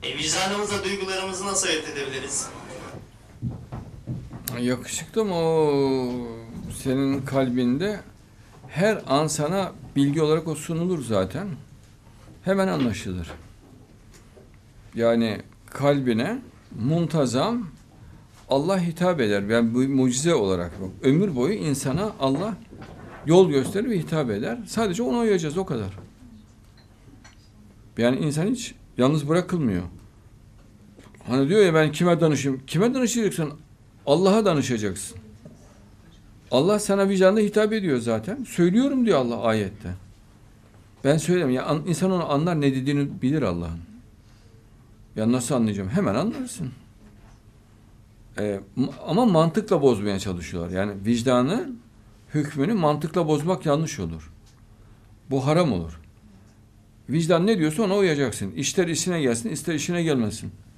Vicdanımızla duygularımızı nasıl ayırt edebiliriz? Yakışıklı mı o senin kalbinde her an sana bilgi olarak o sunulur zaten. Hemen anlaşılır. Yani kalbine muntazam Allah hitap eder. Yani bu mucize olarak. Ömür boyu insana Allah yol gösterir ve hitap eder. Sadece ona uyacağız, o kadar. Yani insan hiç yalnız bırakılmıyor. Hani diyor ya, ben kime danışayım? Kime danışacaksın? Allah'a danışacaksın. Allah sana vicdanında hitap ediyor zaten. Söylüyorum diyor Allah ayette. Ben söyleyeyim ya, insan onu anlar, ne dediğini bilir Allah'ın. Ya nasıl anlayacağım? Hemen anlarsın. Ama mantıkla bozmaya çalışıyorlar. Yani vicdanı, hükmünü mantıkla bozmak yanlış olur. Bu haram olur. Vicdan ne diyorsa ona uyacaksın. İster işine gelsin, ister işine gelmesin.